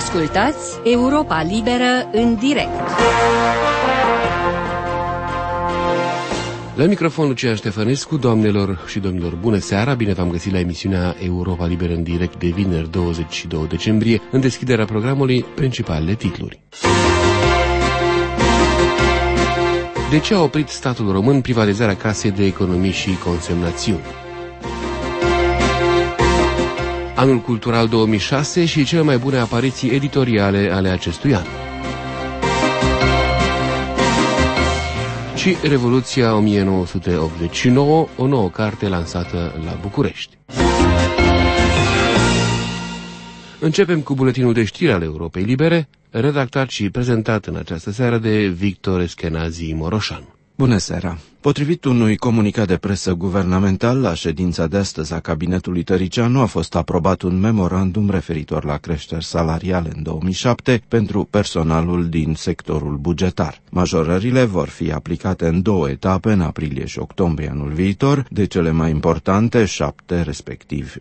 Ascultați Europa Liberă în direct. La microfon Lucia Ștefănescu. Doamnelor și domnilor, bună seara, bine v-am găsit la emisiunea Europa Liberă în direct de vineri 22 decembrie, în deschiderea programului principalele titluri. De ce a oprit statul român privatizarea Casei de Economii și Consemnațiuni? Anul cultural 2006 și cele mai bune apariții editoriale ale acestui an. Și Revoluția 1989, o nouă carte lansată la București. Începem cu buletinul de știri al Europei Libere, redactat și prezentat în această seară de Victor Eschenazi Moroșan. Bună seara! Potrivit unui comunicat de presă guvernamental, la ședința de astăzi a cabinetului Tăricianu a fost aprobat un memorandum referitor la creșteri salariale în 2007 pentru personalul din sectorul bugetar. Majorările vor fi aplicate în 2 etape, în aprilie și octombrie anul viitor, de cele mai importante 7, respectiv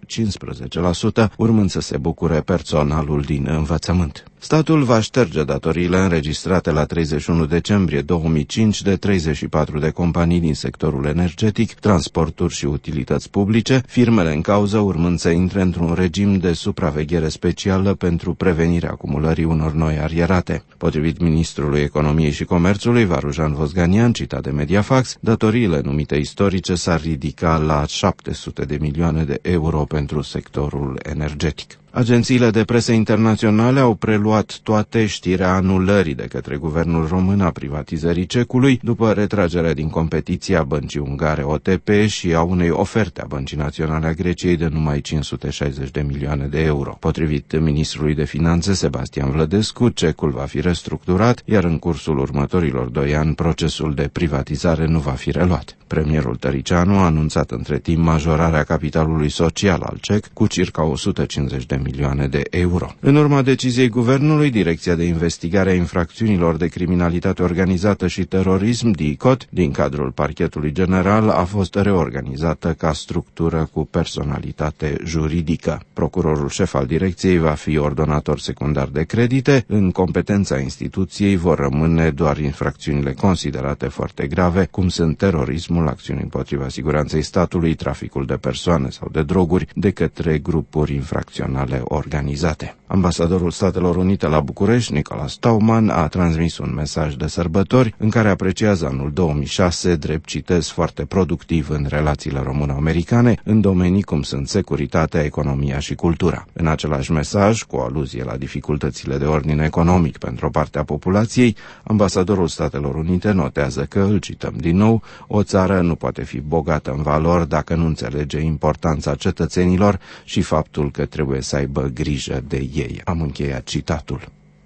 15%, urmând să se bucure personalul din învățământ. Statul va șterge datoriile înregistrate la 31 decembrie 2005 de 34 de companii din sectorul energetic, transporturi și utilități publice, firmele în cauză urmând să intre într-un regim de supraveghere specială pentru prevenirea acumulării unor noi arierate. Potrivit ministrului Economiei și Comerțului, Varujan Vosganian, citat de Mediafax, datoriile numite istorice s-ar ridica la 700 de milioane de euro pentru sectorul energetic. Agențiile de presă internaționale au preluat toate știrea anulării de către guvernul român a privatizării cecului după retragerea din competiția băncii ungare OTP și a unei oferte a Băncii Naționale a Greciei de numai 560 de milioane de euro. Potrivit ministrului de Finanțe Sebastian Vlădescu, cecul va fi restructurat, iar în cursul următorilor 2 ani procesul de privatizare nu va fi reluat. Premierul Tăricianu a anunțat între timp majorarea capitalului social al CEC cu circa 150 de milioane de euro. În urma deciziei guvernului, Direcția de Investigare a Infracțiunilor de Criminalitate Organizată și Terorism, DICOT, din cadrul Parchetului General, a fost reorganizată ca structură cu personalitate juridică. Procurorul șef al direcției va fi ordonator secundar de credite. În competența instituției vor rămâne doar infracțiunile considerate foarte grave, cum sunt terorismul, acțiuni împotriva siguranței statului, traficul de persoane sau de droguri de către grupuri infracționale organizate. Ambasadorul Statelor Unite la București, Nicolas Stauman, a transmis un mesaj de sărbători în care apreciază anul 2006 drept, citez, foarte productiv în relațiile româno-americane în domenii cum sunt securitatea, economia și cultura. În același mesaj, cu o aluzie la dificultățile de ordin economic pentru o parte a populației, ambasadorul Statelor Unite notează că, îl cităm din nou, o țară nu poate fi bogată în valori dacă nu înțelege importanța cetățenilor și faptul că trebuie să aibă grijă de ei. Am încheiat citatul.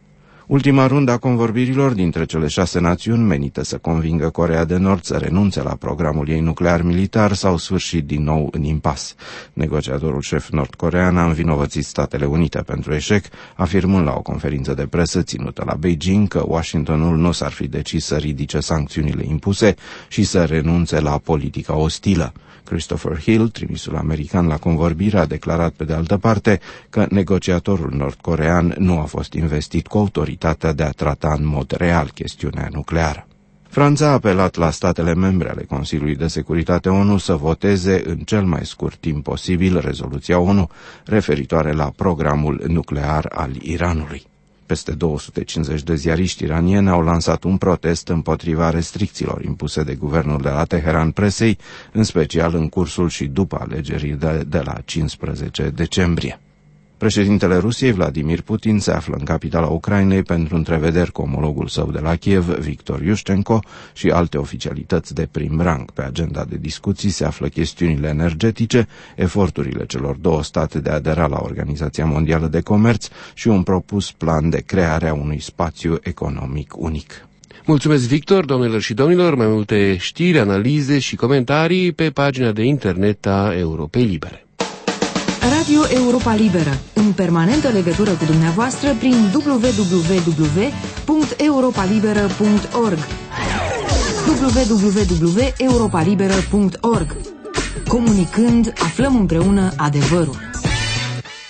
Ultima rundă a convorbirilor dintre cele 6 națiuni menite să convingă Coreea de Nord să renunțe la programul ei nuclear militar s-au sfârșit din nou în impas. Negociatorul șef nord-corean a învinovățit Statele Unite pentru eșec, afirmând la o conferință de presă ținută la Beijing că Washingtonul nu s-ar fi decis să ridice sancțiunile impuse și să renunțe la politica ostilă. Christopher Hill, trimisul american la convorbire, a declarat pe de altă parte că negociatorul nord-corean nu a fost investit cu autoritatea de a trata în mod real chestiunea nucleară. Franța a apelat la statele membre ale Consiliului de Securitate ONU să voteze în cel mai scurt timp posibil rezoluția ONU referitoare la programul nuclear al Iranului. Peste 250 de ziariști iranieni au lansat un protest împotriva restricțiilor impuse de guvernul de la Teheran presei, în special în cursul și după alegerii de la 15 decembrie. Președintele Rusiei, Vladimir Putin, se află în capitala Ucrainei pentru întrevederi cu omologul său de la Kiev, Victor Yushchenko, și alte oficialități de prim rang. Pe agenda de discuții se află chestiunile energetice, eforturile celor 2 state de a adera la Organizația Mondială de Comerț și un propus plan de creare a unui spațiu economic unic. Mulțumesc, Victor, doamnelor și domnilor, mai multe știri, analize și comentarii pe pagina de internet a Europei Libere. Radio Europa Liberă, în permanentă legătură cu dumneavoastră prin www.europalibera.org www.europalibera.org. Comunicând, aflăm împreună adevărul.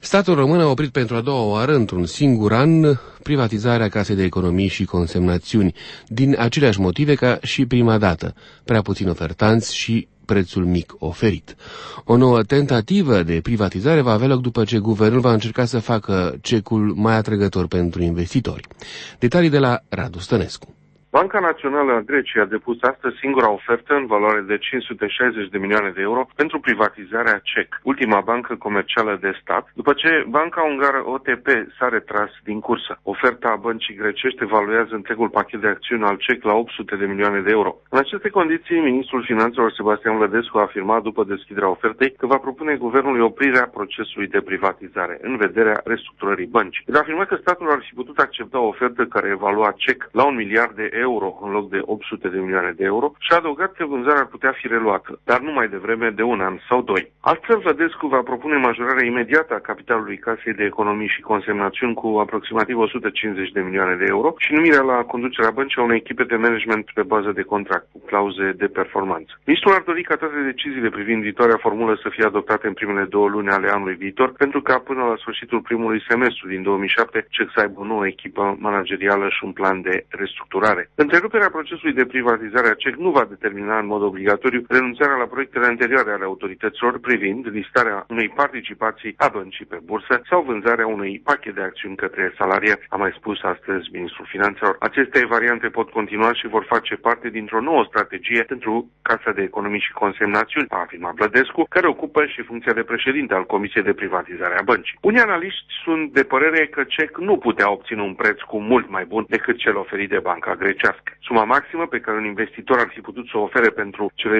Statul român a oprit pentru a doua oară, într-un singur an, privatizarea Casei de Economii și Consemnațiuni, din aceleași motive ca și prima dată, prea puțin ofertanți și prețul mic oferit. O nouă tentativă de privatizare va avea loc după ce guvernul va încerca să facă cecul mai atrăgător pentru investitori. Detalii de la Radu Stănescu. Banca Națională a Greciei a depus astăzi singura ofertă în valoare de 560 de milioane de euro pentru privatizarea CEC, ultima bancă comercială de stat, după ce banca ungară OTP s-a retras din cursă. Oferta băncii grecești evaluează întregul pachet de acțiuni al CEC la 800 de milioane de euro. În aceste condiții, ministrul finanțelor Sebastian Vlădescu a afirmat după deschiderea ofertei că va propune guvernului oprirea procesului de privatizare în vederea restructurării băncii. El a afirmat că statul ar fi putut accepta o ofertă care evalua CEC la 1 miliard de euro în loc de 800 de milioane de euro și a adăugat că vânzarea ar putea fi reluată, dar nu mai devreme de 1 an sau 2. Astfel, Vlădescu va propune majorarea imediată a capitalului Casei de Economii și Consemnațiuni cu aproximativ 150 de milioane de euro și numirea la conducerea băncii a unei echipe de management pe bază de contract, cu clauze de performanță. Ministrul ar dori ca toate deciziile privind viitoarea formulă să fie adoptate în primele 2 luni ale anului viitor, pentru ca până la sfârșitul primului semestru din 2007 CEC să aibă o nouă echipă managerială și un plan de restructurare. Întreruperea procesului de privatizare a CEC nu va determina în mod obligatoriu renunțarea la proiectele anterioare ale autorităților privind listarea unei participații a băncii pe bursă sau vânzarea unui pachet de acțiuni către salariați, a mai spus astăzi ministrul finanțelor. Aceste variante pot continua și vor face parte dintr-o nouă strategie pentru Casa de Economii și Consemnațiuni, a afirmat Vlădescu, care ocupă și funcția de președinte al Comisiei de Privatizare a băncii. Unii analiști sunt de părere că CEC nu putea obține un preț cu mult mai bun decât cel oferit de banca grecească. Suma maximă pe care un investitor ar fi putut să o ofere pentru cele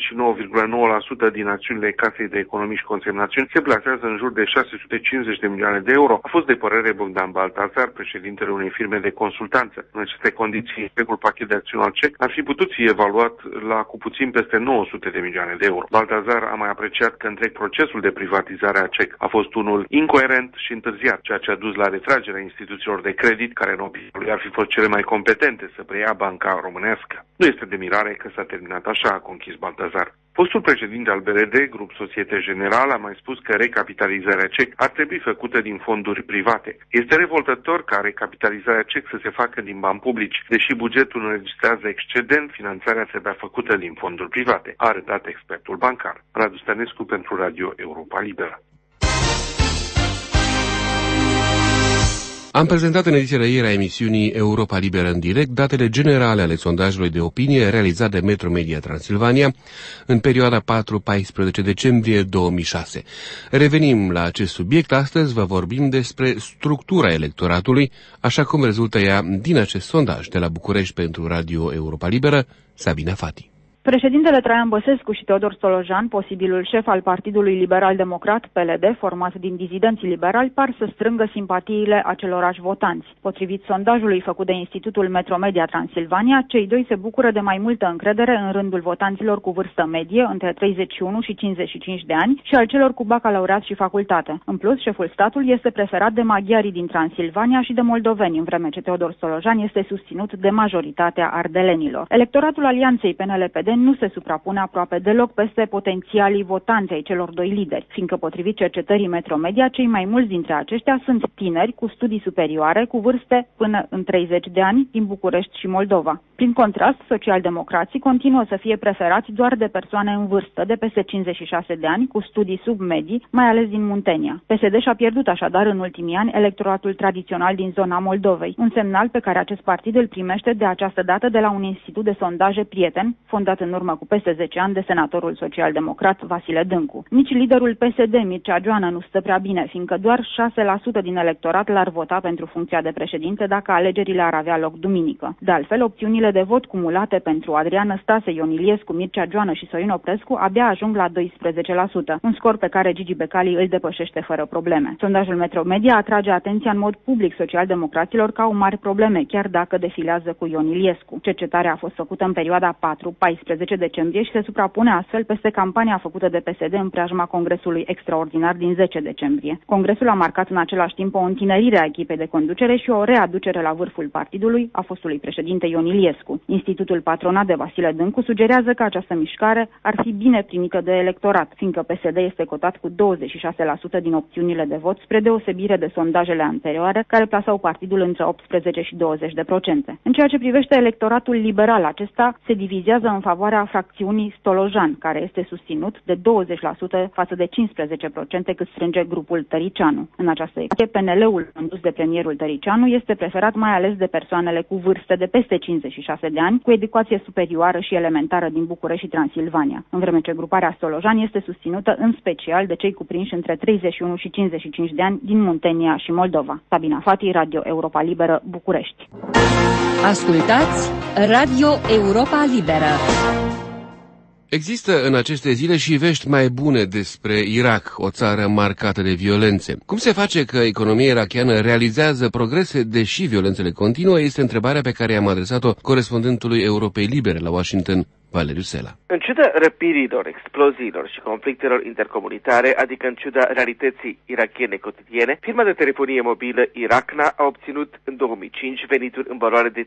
69,9% din acțiunile Casei de Economii și Consemnațiuni se plasează în jur de 650 de milioane de euro. A fost de părere Bogdan Baltazar, președintele unei firme de consultanță. În aceste condiții, întregul pachet de acțiuni al CEC ar fi putut fi evaluat la cu puțin peste 900 de milioane de euro. Baltazar a mai apreciat că întreg procesul de privatizare a CEC a fost unul incoerent și întârziat, ceea ce a dus la retragerea instituțiilor de credit, care în opinia lui ar fi fost cele mai competente să preia banca românească. Nu este de mirare că s-a terminat așa, a conchis Baltazar. Fostul președinte al BRD, Grup Societe General, a mai spus că recapitalizarea CEC ar trebui făcută din fonduri private. Este revoltător ca recapitalizarea CEC să se facă din bani publici. Deși bugetul înregistrează excedent, finanțarea trebuia făcută din fonduri private, a arătat expertul bancar. Radu Stănescu pentru Radio Europa Liberă. Am prezentat în ediția de ieri a emisiunii Europa Liberă în direct datele generale ale sondajului de opinie realizat de Metromedia Transilvania în perioada 4-14 decembrie 2006. Revenim la acest subiect. Astăzi vă vorbim despre structura electoratului, așa cum rezultă ea din acest sondaj. De la București pentru Radio Europa Liberă, Sabina Fati. Președintele Traian Băsescu și Teodor Stolojan, posibilul șef al Partidului Liberal-Democrat, PLD, format din dizidenții liberali, par să strângă simpatiile acelorași votanți. Potrivit sondajului făcut de Institutul Metromedia Transilvania, cei doi se bucură de mai multă încredere în rândul votanților cu vârstă medie, între 31 și 55 de ani, și al celor cu bacalaureat și facultate. În plus, șeful statului este preferat de maghiarii din Transilvania și de moldoveni, în vreme ce Teodor Stolojan este susținut de majoritatea ardelenilor. Electoratul alianței PNL-PD nu se suprapune aproape deloc peste potențialii votanți ai celor doi lideri, fiindcă, potrivit cercetării Metromedia, cei mai mulți dintre aceștia sunt tineri cu studii superioare, cu vârste până în 30 de ani, din București și Moldova. Prin contrast, socialdemocrații continuă să fie preferați doar de persoane în vârstă, de peste 56 de ani, cu studii submedii, mai ales din Muntenia. PSD și-a pierdut așadar în ultimii ani electoratul tradițional din zona Moldovei, un semnal pe care acest partid îl primește de această dată de la un institut de sondaje prieten, fondat în urmă cu peste 10 ani de senatorul social-democrat Vasile Dâncu. Nici liderul PSD, Mircea Joană, nu stă prea bine, fiindcă doar 6% din electorat l-ar vota pentru funcția de președinte dacă alegerile ar avea loc duminică. De altfel, opțiunile de vot cumulate pentru Adrian Năstase, Ion Iliescu, Mircea Joană și Sorin Oprescu abia ajung la 12%, un scor pe care Gigi Becali îl depășește fără probleme. Sondajul Metromedia atrage atenția în mod public social-democraților ca au mari probleme, chiar dacă defilează cu Ion Iliescu. Cercetarea a fost făcută în perioada 4-14 18 decembrie și se suprapune astfel peste campania făcută de PSD în preajma Congresului Extraordinar din 10 decembrie. Congresul a marcat în același timp o întinerire a echipei de conducere și o readucere la vârful partidului a fostului președinte Ion Iliescu. Institutul patronat de Vasile Dâncu sugerează că această mișcare ar fi bine primită de electorat, fiindcă PSD este cotat cu 26% din opțiunile de vot, spre deosebire de sondajele anterioare, care plasau partidul între 18 și 20%. În ceea ce privește electoratul liberal, acesta se divizează în favoarea fracțiunii Stolojan, care este susținut de 20% față de 15% cât strânge grupul Tăricianu. În această ecuație, PNL-ul condus de premierul Tăricianu este preferat mai ales de persoanele cu vârste de peste 56 de ani, cu educație superioară și elementară din București și Transilvania, în vreme ce gruparea Stolojan este susținută în special de cei cuprinși între 31 și 55 de ani din Muntenia și Moldova. Sabina Fati, Radio Europa Liberă, București. Ascultați Radio Europa Liberă. Există în aceste zile și vești mai bune despre Irak, o țară marcată de violențe. Cum se face că economia irakiană realizează progrese, deși violențele continuă, este întrebarea pe care i-am adresat-o corespondentului Europei Libere la Washington, Valeriu Sela. În ciuda răpirilor, exploziilor și conflictelor intercomunitare, adică în ciuda realității irakiene cotidiene, firma de telefonie mobilă Irakna a obținut în 2005 venituri în valoare de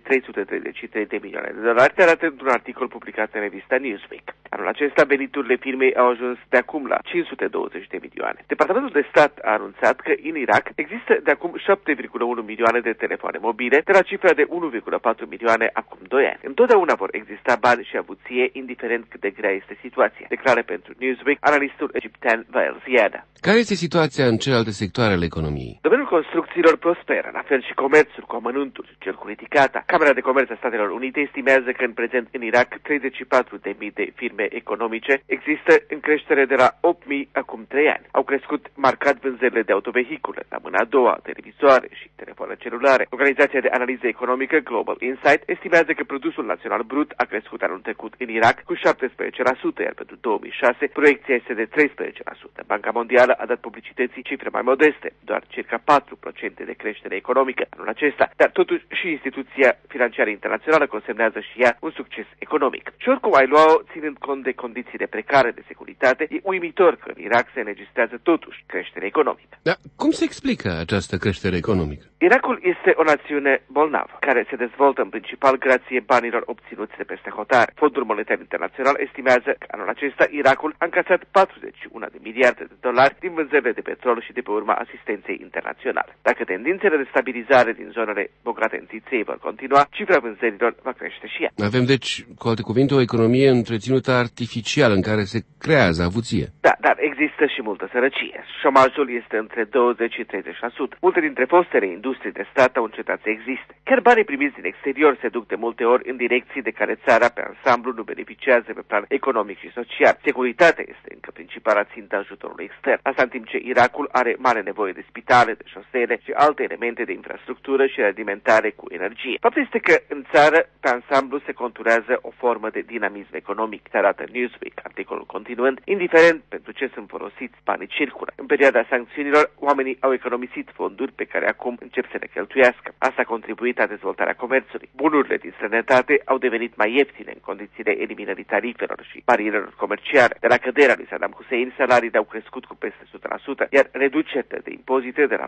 333 de milioane de dolari, se arată într-un articol publicat în revista Newsweek. Anul acesta, veniturile firmei au ajuns de acum la 520 de milioane. Departamentul de stat a anunțat că în Irak există de acum 7,1 milioane de telefoane mobile, de la cifra de 1,4 milioane acum 2 ani. Întotdeauna vor exista bani și avuție, indiferent cât de grea este situația, declară pentru Newsweek analistul egiptean Wael Ziada. Care este situația în celelalte sectoare ale economiei? Domeniul construcțiilor prosperă, la fel și comerțul cu amănuntul, cel cu ridicata. Camera de Comerț a Statelor Unite estimează că în prezent în Irak 34.000 de firme economice există în creștere de la 8.000 acum 3 ani. Au crescut marcat vânzările de autovehicule, la mâna a doua, televizoare și telefoane celulare. Organizația de analiză economică Global Insight estimează că produsul național brut a crescut anul trecut în Irak cu 17%, iar pentru 2006 proiecția este de 13%. Banca Mondială a dat publicității cifre mai modeste, doar circa 4% de creștere economică anul acesta, dar totuși și instituția financiară internațională consemnează și ea un succes economic. Și oricum ai lua-o, ținând cont de condițiile precare de securitate, e uimitor că în Irak se înregistrează totuși creștere economică. Dar cum se explică această creștere economică? Irakul este o națiune bolnavă, care se dezvoltă în principal grație banilor obținuți de peste hotare. Fondul Monetar Internațional estimează că anul acesta Irakul a încasat 41 de miliarde de dolari din vânzările de petrol și de pe urma asistenței internaționale. Dacă tendințele de stabilizare din zonele bogate în țiței vor continua, cifra vânzărilor va crește și ea. Avem deci, cu alte cuvinte, o economie întreținută artificial în care se creează avuție. Da, dar există și multă sărăcie. Șomajul este între 20 și 30%. Multe dintre fostele industrii de stat au încetat să existe. Chiar banii primiți din exterior se duc de multe ori în direcții de care țara pe ansamblu nu beneficiază pe plan economic și social. Securitatea este încă principala țintă ajutorului extern. Asta în timp ce Irakul are mare nevoie de spitale, de șosele și alte elemente de infrastructură și alimentare cu energie. Faptul este că în țară, pe ansamblu, se conturează o formă de dinamism economic, se arată Newsweek, articolul continuând, indiferent pentru ce sunt folosiți, banii circulă. În perioada sancțiunilor, oamenii au economisit fonduri pe care acum încep să le cheltuiască. Asta a contribuit la dezvoltarea comerțului. Bunurile din străinătate au devenit mai ieftine în condițiile eliminării tarifelor și barierelor comerciale. De la căderea lui Saddam Hussein, salariile au crescut cu peste 100%, iar reducerile de impozite de la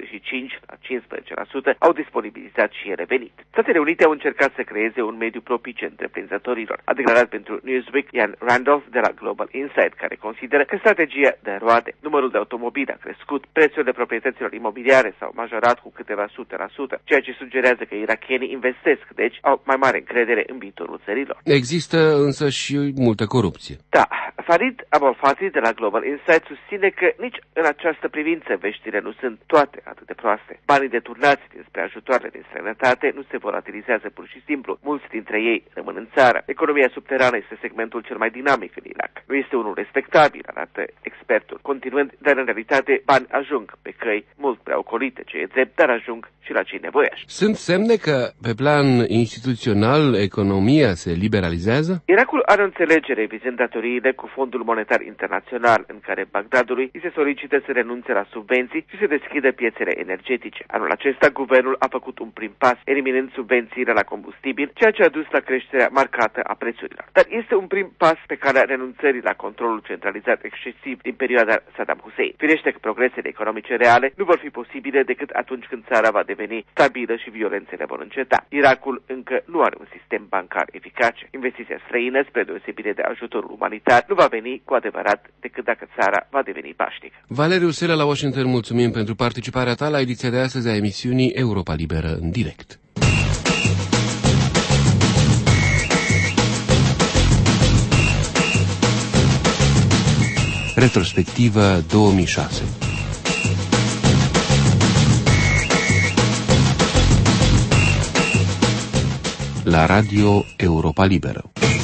45 la 15% au disponibilizat și ele venit. Statele Unite au încercat să creeze un mediu propice întreprinzătorilor, a declarat pentru Newsweek Ian Randolph de la Global Insight, care consideră că strategia de roade, numărul de automobile a crescut, prețurile proprietăților imobiliare s-au majorat cu câteva 100%, ceea ce sugerează că irakienii investesc, deci au mai mare încredere în viitorul țărilor. Există însă și multă corupție. Da, Farid Abolfati de la Global Insight susține că nici în această privință veștile nu sunt toate atât de proaste. Banii deturnați dinspre ajutoarele din străinătate nu se volatilizează pur și simplu. Mulți dintre ei rămân în țară. Economia subterană este segmentul cel mai dinamic în Irak. Nu este unul respectabil, arată expertul. Continuând, dar în realitate bani ajung pe căi mult prea ocolite, ce e drept, dar ajung și la cei nevoiași. Sunt semne că, pe plan instituțional, economia se liberalizează? Irakul are o înțelegere vizând datoriile cu Fondul Monetar Internațional, în care Bagdadului îi se solicită să renunțe la subvenții și să deschidă piețele energetice. Anul acesta, guvernul a făcut un prim pas, eliminând subvențiile la combustibil, ceea ce a dus la creșterea marcată a prețurilor. Dar este un prim pas pe calea renunțării la controlul centralizat excesiv din perioada Saddam Hussein. Firește că progresele economice reale nu vor fi posibile decât atunci când țara va deveni stabilă și violențele vor înceta. Irakul încă nu are un sistem bancar eficace. Investiția străină, spre deosebire de ajutorul umanitar, nu va veni cu adevărat decât dacă țara va deveni pașnică. Valeriu Sela la Washington, mulțumim pentru participarea ta la ediția de astăzi a emisiunii Europa Liberă în direct. Retrospectivă 2006. La Radio Europa Liberă.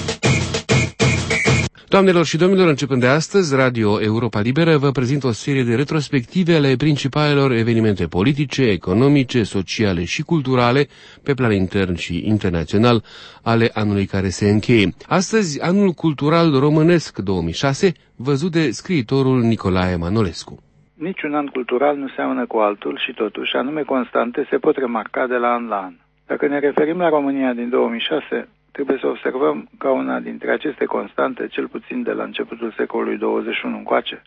Doamnelor și domnilor, începând de astăzi, Radio Europa Liberă vă prezintă o serie de retrospective ale principalelor evenimente politice, economice, sociale și culturale pe plan intern și internațional ale anului care se încheie. Astăzi, anul cultural românesc 2006, văzut de scriitorul Nicolae Manolescu. Niciun an cultural nu seamănă cu altul și totuși anume constante se pot remarca de la an la an. Dacă ne referim la România din 2006, trebuie să observăm ca una dintre aceste constante, cel puțin de la începutul secolului 21 încoace,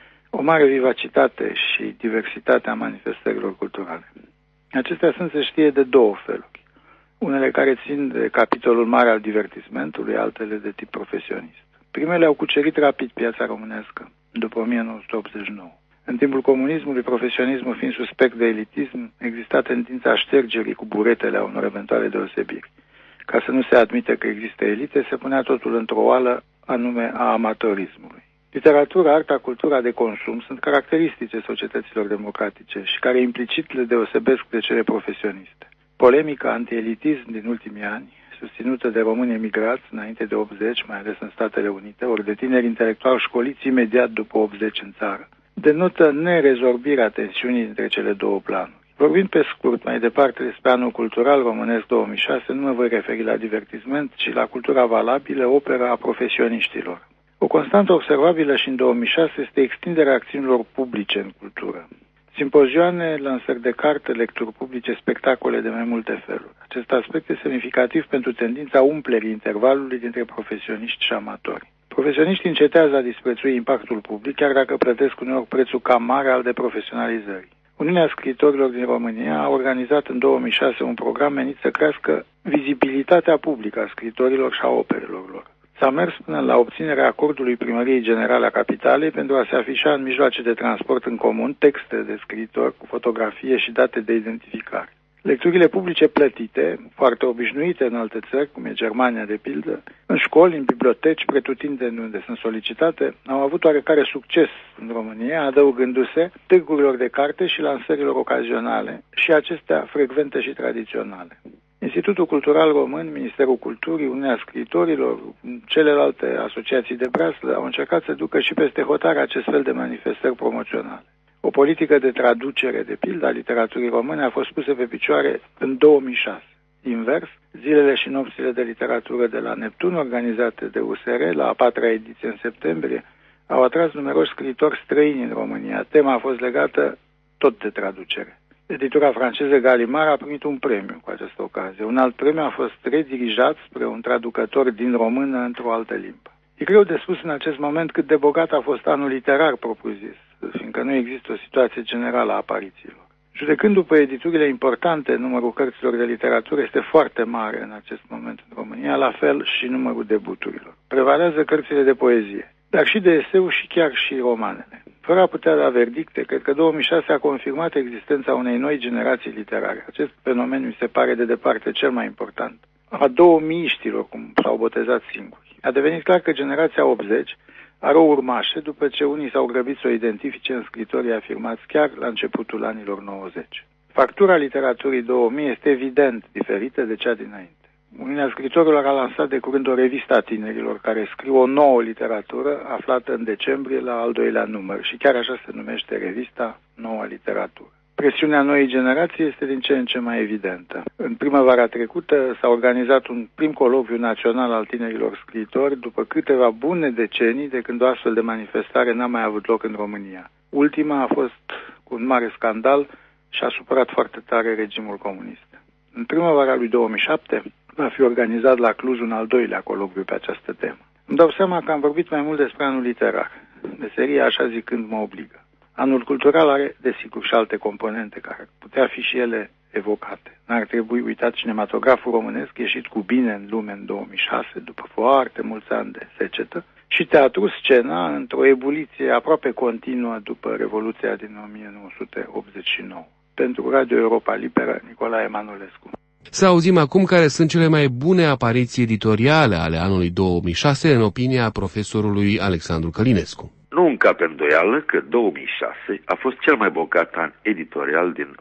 o mare vivacitate și diversitate a manifestărilor culturale. Acestea sunt, se știe, de două feluri. Unele care țin de capitolul mare al divertismentului, altele de tip profesionist. Primele au cucerit rapid piața românească, după 1989. În timpul comunismului, profesionismul fiind suspect de elitism, exista tendința ștergerii cu buretele a unor eventuale deosebiri. Ca să nu se admite că există elite, se punea totul într-o oală, anume a amatorismului. Literatura, arta, cultura de consum sunt caracteristice societăților democratice și care implicit le deosebesc de cele profesioniste. Polemica anti-elitism din ultimii ani, susținută de români emigrați înainte de 80, mai ales în Statele Unite, ori de tineri intelectuali școliți imediat după 80 în țară, denotă nerezorbirea tensiunii dintre cele două planuri. Vorbind pe scurt mai departe despre anul cultural românesc 2006, nu mă voi referi la divertisment, ci la cultura valabilă, opera a profesioniștilor. O constantă observabilă și în 2006 este extinderea acțiunilor publice în cultură. Simpozioane, lansări de carte, lecturi publice, spectacole de mai multe feluri. Acest aspect este semnificativ pentru tendința umplerii intervalului dintre profesioniști și amatori. Profesioniștii încetează a disprețui impactul public, chiar dacă plătesc uneori prețul cam mare al deprofesionalizării. Uniunea Scriitorilor din România a organizat în 2006 un program menit să crească vizibilitatea publică a scriitorilor și a operelor lor. S-a mers până la obținerea acordului Primăriei Generale a Capitalei pentru a se afișa în mijloace de transport în comun texte de scriitori cu fotografie și date de identificare. Lecturile publice plătite, foarte obișnuite în alte țări, cum e Germania de pildă, în școli, în biblioteci, pretutindeni unde sunt solicitate, au avut oarecare succes în România, adăugându-se târgurilor de carte și lansărilor ocazionale, și acestea frecvente și tradiționale. Institutul Cultural Român, Ministerul Culturii, Uniunea Scriitorilor, celelalte asociații de breaslă au încercat să ducă și peste hotare acest fel de manifestări promoționale. O politică de traducere, de pildă, a literaturii române a fost pusă pe picioare în 2006. Invers, zilele și nopțile de literatură de la Neptun, organizate de USR la a 4-a ediție în septembrie, au atras numeroși scriitori străini în România. Tema a fost legată tot de traducere. Editura franceză Gallimard a primit un premiu cu această ocazie. Un alt premiu a fost redirijat spre un traducător din română într-o altă limbă. E greu de spus în acest moment cât de bogat a fost anul literar propriu-zis, fiindcă nu există o situație generală a aparițiilor. Judecând după editurile importante, numărul cărților de literatură este foarte mare în acest moment în România, la fel și numărul debuturilor. Prevalează cărțile de poezie, dar și de eseu și chiar și romanele. Fără a putea da verdicte, cred că 2006 a confirmat existența unei noi generații literare. Acest fenomen mi se pare de departe cel mai important. A 2000-știlor, cum s-au botezat singuri. A devenit clar că generația 80 are o urmașă după ce unii s-au grăbit să o identifice în scritorii afirmați chiar la începutul anilor 90. Factura literaturii 2000 este evident diferită de cea dinainte. Uniunea Scriitorilor a lansat de curând o revistă a tinerilor care scriu o nouă literatură aflată în decembrie la al 2-lea număr și chiar așa se numește revista Noua Literatură. Presiunea noii generații este din ce în ce mai evidentă. În primăvara trecută s-a organizat un prim colocviu național al tinerilor scriitori după câteva bune decenii de când o astfel de manifestare n-a mai avut loc în România. Ultima a fost cu un mare scandal și a supărat foarte tare regimul comunist. În primăvara lui 2007 va fi organizat la Cluj un al doilea colocviu pe această temă. Îmi dau seama că am vorbit mai mult despre anul literar. Meseria, așa zicând, mă obligă. Anul cultural are, desigur, și alte componente care ar putea fi și ele evocate. N-ar trebui uitat cinematograful românesc ieșit cu bine în lume în 2006, după foarte mulți ani de secetă, și teatru scena într-o ebuliție aproape continuă după Revoluția din 1989. Pentru Radio Europa Liberă, Nicolae Manolescu. Să auzim acum care sunt cele mai bune apariții editoriale ale anului 2006 în opinia profesorului Alexandru Călinescu. Nu încape îndoială că 2006 a fost cel mai bogat an editorial din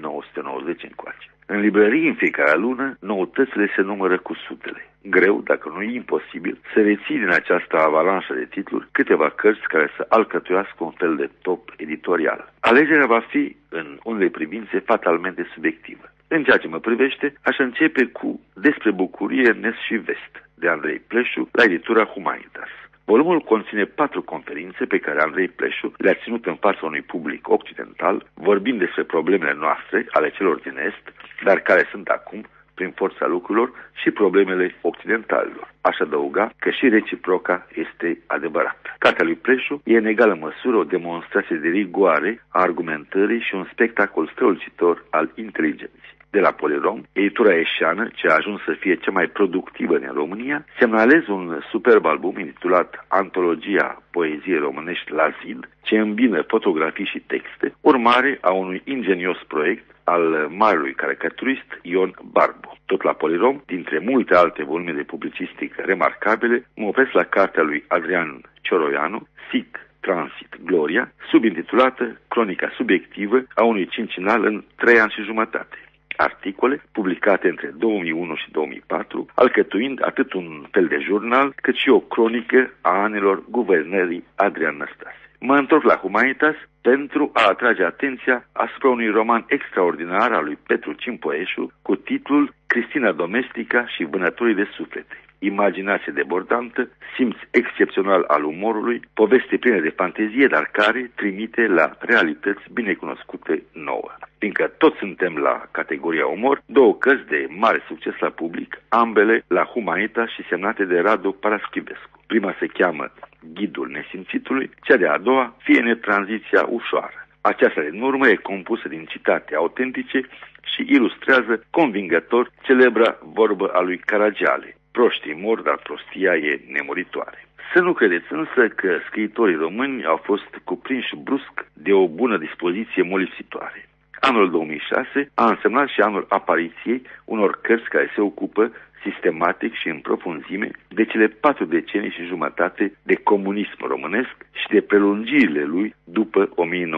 1990 încoace. În librării, în fiecare lună, noutățile se numără cu sutele. Greu, dacă nu e imposibil, să reții din această avalanșă de titluri câteva cărți care să alcătuiască un fel de top editorial. Alegerea va fi, în unele privințe, fatalmente subiectivă. În ceea ce mă privește, aș începe cu Despre bucurie în est și vest, de Andrei Pleșu, la editura Humanitas. Volumul conține 4 conferințe pe care Andrei Pleșu le-a ținut în fața unui public occidental, vorbind despre problemele noastre, ale celor din Est, dar care sunt acum, prin forța lucrurilor, și problemele occidentalilor. Aș adăuga că și reciproca este adevărată. Cartea lui Pleșu e în egală măsură o demonstrație de rigoare a argumentării și un spectacol strălucitor al inteligenței. De la Polirom, editura eșeană, ce a ajuns să fie cea mai productivă din România, semnalez un superb album intitulat Antologia Poeziei Românești la Zid, ce îmbină fotografii și texte, urmare a unui ingenios proiect al marelui caricaturist Ion Barbu. Tot la Polirom, dintre multe alte volume de publicistică remarcabile, mă opresc la cartea lui Adrian Cioroianu, Sit, Transit, Gloria, subintitulată Cronica subiectivă a unui cincinal în 3 ani și jumătate. Articole publicate între 2001 și 2004, alcătuind atât un fel de jurnal, cât și o cronică a anilor guvernării Adrian Năstase. Mă întorc la Humanitas pentru a atrage atenția asupra unui roman extraordinar al lui Petru Cimpoeșu cu titlul Cristina Domestica și Vânătorii de suflete. Imaginație debordantă, simț excepțional al umorului, poveste plină de fantezie, dar care trimite la realități binecunoscute nouă. Fiindcă toți suntem la categoria umor, 2 cărți de mare succes la public, ambele la Humanitas și semnate de Radu Paraschivescu. Prima se cheamă Ghidul nesimțitului, cea de-a doua Fie-ne tranziția ușoară. Aceasta din urmă e compusă din citate autentice și ilustrează convingător celebra vorbă a lui Caragiale. Proștii mor, dar prostia e nemuritoare. Să nu credeți însă că scriitorii români au fost cuprinși brusc de o bună dispoziție molipsitoare. Anul 2006 a însemnat și anul apariției unor cărți care se ocupă sistematic și în profunzime de cele 4 decenii și jumătate de comunism românesc și de prelungirile lui după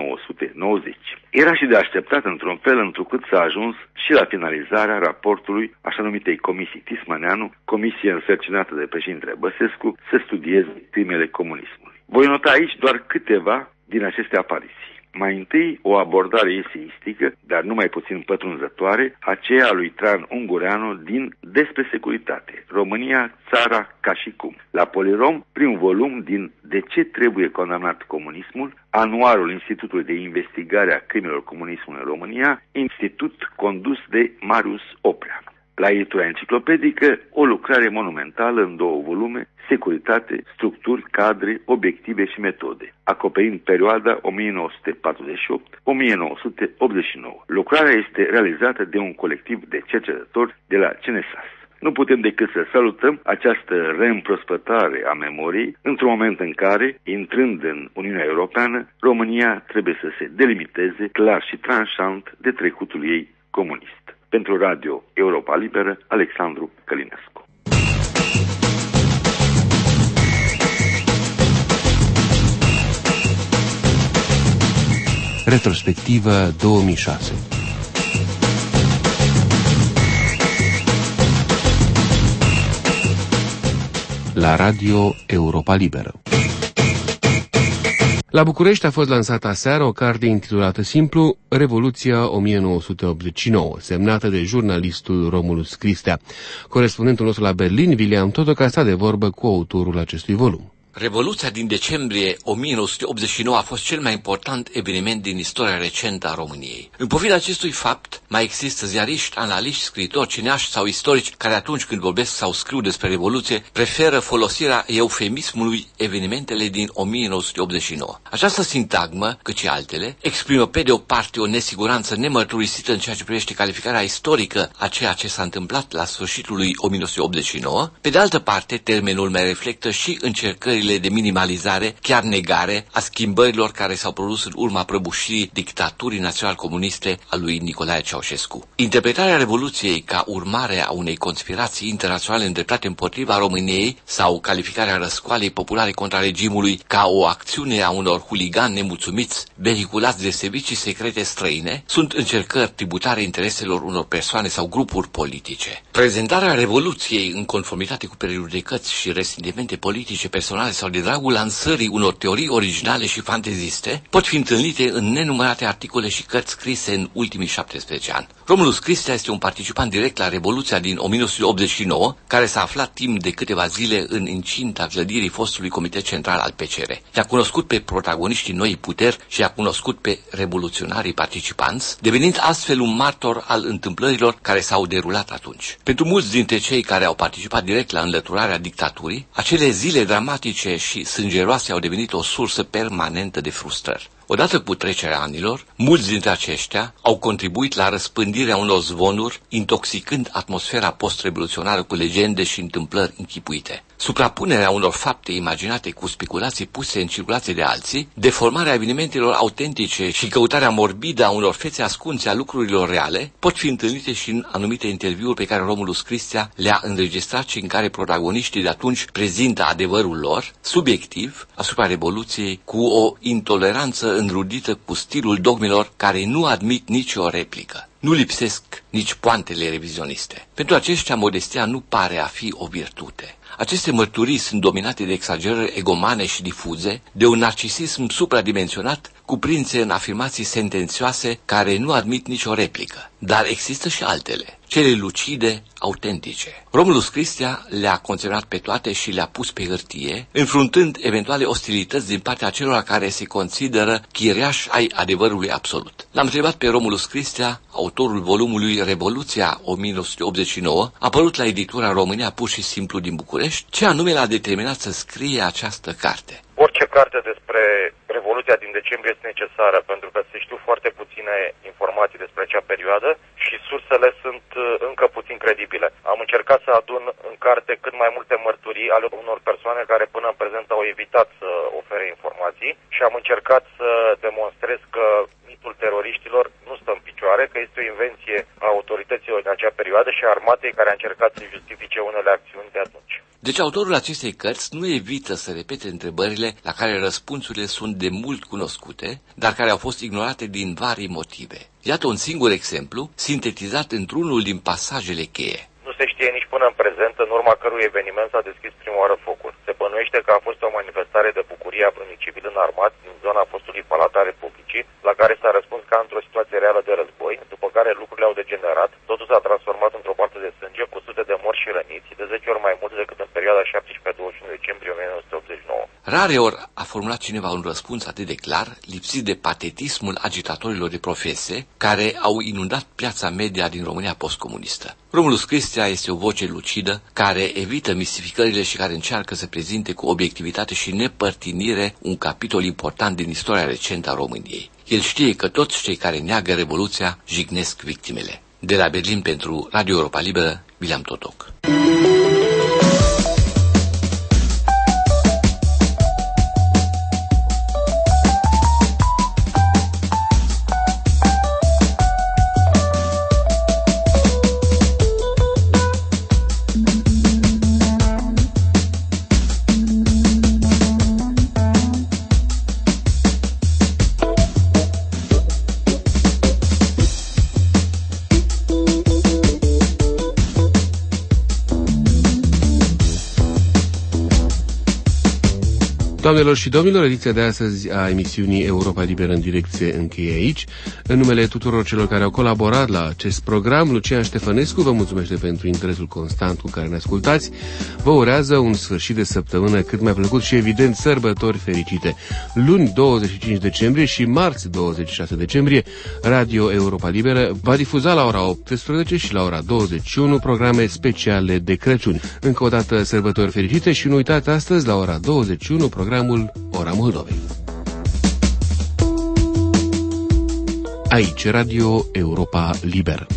1990. Era și de așteptat într-un fel, întrucât s-a ajuns și la finalizarea raportului așa numitei comisii Tismaneanu, comisie însărcinată de președintele Băsescu, să studieze crimele comunismului. Voi nota aici doar câteva din aceste apariții. Mai întâi, o abordare eseistică, dar nu mai puțin pătrunzătoare, aceea a lui Traian Ungureanu din Despre securitate, România, țara ca și cum. La Polirom, prim volum din De ce trebuie condamnat comunismul, anuarul Institutului de Investigare a Crimelor Comunismului în România, institut condus de Marius Oprea. La editura enciclopedică, o lucrare monumentală în 2 volume, Securitate, structuri, cadre, obiective și metode, acoperind perioada 1948-1989. Lucrarea este realizată de un colectiv de cercetători de la CNSAS. Nu putem decât să salutăm această reîmprospătare a memoriei într-un moment în care, intrând în Uniunea Europeană, România trebuie să se delimiteze clar și tranșant de trecutul ei comunist. Pentru Radio Europa Liberă, Alexandru Călinescu. Retrospectivă 2006. La Radio Europa Liberă. La București a fost lansată aseară o carte intitulată simplu Revoluția 1989, semnată de jurnalistul Romulus Cristea. Corespondentul nostru la Berlin, William Totoc, a stat de vorbă cu autorul acestui volum. Revoluția din decembrie 1989 a fost cel mai important eveniment din istoria recentă a României. În pofida acestui fapt, mai există ziariști, analiști, scriitori, cineaști sau istorici care atunci când vorbesc sau scriu despre Revoluție preferă folosirea eufemismului evenimentele din 1989. Această sintagmă, cât și altele, exprimă pe de o parte o nesiguranță nemărturisită în ceea ce privește calificarea istorică a ceea ce s-a întâmplat la sfârșitul lui 1989, pe de altă parte, termenul mai reflectă și încercările de minimalizare, chiar negare, a schimbărilor care s-au produs în urma prăbușirii dictaturii național-comuniste a lui Nicolae Ceaușescu. Interpretarea Revoluției ca urmare a unei conspirații internaționale îndreptate împotriva României sau calificarea răscoalei populare contra regimului ca o acțiune a unor huligani nemulțumiți vehiculați de servicii secrete străine sunt încercări tributare intereselor unor persoane sau grupuri politice. Prezentarea Revoluției în conformitate cu prejudecăți și resentimente politice personale sau de dragul lansării unor teorii originale și fanteziste pot fi întâlnite în nenumărate articole și cărți scrise în ultimii 17 ani. Romulus Cristea este un participant direct la Revoluția din 1989, care s-a aflat timp de câteva zile în incinta clădirii fostului Comitet Central al PCR. I-a cunoscut pe protagoniștii Noii Puteri și i-a cunoscut pe revoluționarii participanți, devenind astfel un martor al întâmplărilor care s-au derulat atunci. Pentru mulți dintre cei care au participat direct la înlăturarea dictaturii, acele zile dramatice și sângeroase au devenit o sursă permanentă de frustrări. Odată cu trecerea anilor, mulți dintre aceștia au contribuit la răspândirea unor zvonuri, intoxicând atmosfera post-revoluționară cu legende și întâmplări închipuite. Suprapunerea unor fapte imaginate cu speculații puse în circulație de alții, deformarea evenimentelor autentice și căutarea morbidă a unor fețe ascunse a lucrurilor reale pot fi întâlnite și în anumite interviuri pe care Romulus Cristea le-a înregistrat și în care protagoniștii de atunci prezintă adevărul lor, subiectiv, asupra Revoluției, cu o intoleranță înrudită cu stilul dogmelor care nu admit nicio replică. Nu lipsesc nici poantele revizioniste. Pentru aceștia, modestia nu pare a fi o virtute. Aceste mărturii sunt dominate de exagerări egomane și difuze, de un narcisism supradimensionat, cuprinse în afirmații sentențioase care nu admit nicio replică. Dar există și altele, cele lucide, autentice. Romulus Cristea le-a consemnat pe toate și le-a pus pe hârtie, înfruntând eventuale ostilități din partea celor care se consideră chiriași ai adevărului absolut. L-am întrebat pe Romulus Cristea, autorul volumului Revoluția 1989, apărut la editura România Pur și Simplu din București, ce anume l-a determinat să scrie această carte. Orice carte despre Revoluția din decembrie este necesară, pentru că se știu foarte puține informații despre acea perioadă și sursele sunt încă puțin credibile. Am încercat să adun în carte cât mai multe mărturii ale unor persoane care până în prezent au evitat să ofere informații și am încercat să demonstrez că mitul teroriștilor nu stă în picioare, că este o invenție a autorităților din acea perioadă și a armatei care a încercat să justifice unele acțiuni de atunci. Deci autorul acestei cărți nu evită să repete întrebările la care răspunsurile sunt de mult cunoscute, dar care au fost ignorate din vari motive. Iată un singur exemplu, sintetizat într-unul din pasajele cheie. Nu se știe nici până în prezent în urma cărui eveniment s-a deschis prima oară focul. Se bănuiește că a fost o manifestare de bucurie a unui civil înarmat din zona fostului Palat al Republicii, la care s-a răspuns ca într-o situație reală de război, după care lucrurile au degenerat, totul s-a transformat într-o poartă de sânge cu sute de morți și răniți, de 10 ori mai mult decât în perioada 17-21 decembrie 1989. Rareori a formulat cineva un răspuns atât de clar, lipsit de patetismul agitatorilor de profese, care au inundat piața media din România postcomunistă. Romulus Cristea este o voce lucidă, care evită mistificările și care încearcă să prezinte cu obiectivitate și nepărtinire un capitol important din istoria recentă a României. El știe că toți cei care neagă Revoluția jignesc victimele. De la Berlin pentru Radio Europa Liberă, William Totoc. Doamnelor și domnilor, ediția de astăzi a emisiunii Europa Liberă în direct se încheie aici. În numele tuturor celor care au colaborat la acest program, Lucian Ștefănescu vă mulțumește pentru interesul constant cu care ne ascultați. Vă urează un sfârșit de săptămână cât mai plăcut și evident sărbători fericite. Luni 25 decembrie și marți 26 decembrie, Radio Europa Liberă va difuza la ora 18 și la ora 21 programe speciale de Crăciun. Încă o dată sărbători fericite și nu uitați astăzi la ora 21 programul Ora Moldovei. Aici Radio Europa Liberă.